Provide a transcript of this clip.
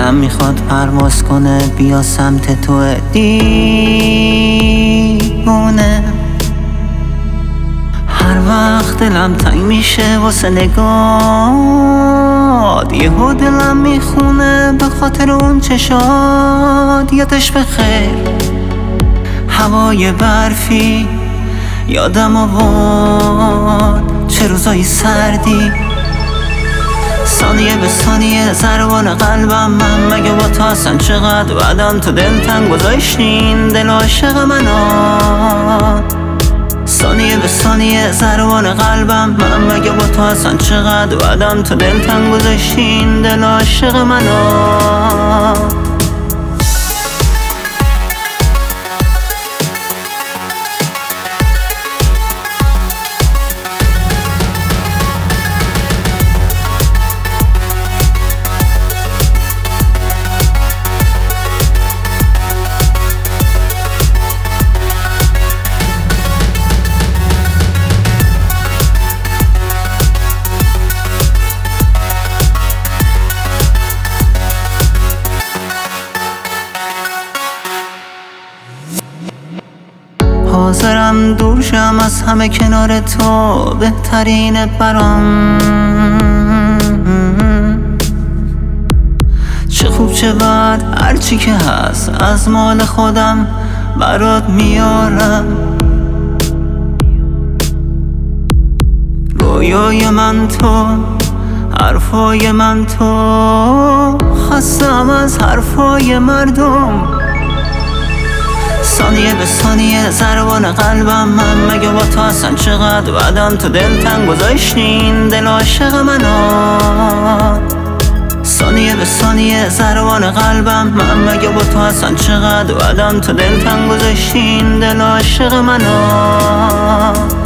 دلم میخواد پرواز کنه بیا سمت تو دیوونه. هر وقت دلم تنگ میشه واسه نگات، یهو دلم میخونه به خاطر اون چشات. یادش بخیر هوای برفی یادم آورد چه روزای سردی. ثانیه به ثانیه ضربان قلبم من مگه با تو اصلا چقدر بعدم تو دلتنگ گذاشتین دل عاشق منو. ثانیه به ثانیه ضربان قلبم من مگه با تو اصلا چقدر بعدم تو دلتنگ گذاشتین دل عاشق منو. حاضرم دور شم از همه کنار تو بهترینه برام. چه خوب چه بد هرچی که هست از مال خودم برات میارم. رویای من تو حرفای من تو، خستم از حرفای مردم. ثانیه به ثانیه ضربان قلبم من مگه با تو اصلا چقدر بعدم تو دلتنگ گذاشتین دل عاشق منو. ثانیه به ثانیه ضربان قلبم من مگه با تو اصلا چقدر بعدم تو دلتنگ گذاشتین دل عاشق منو.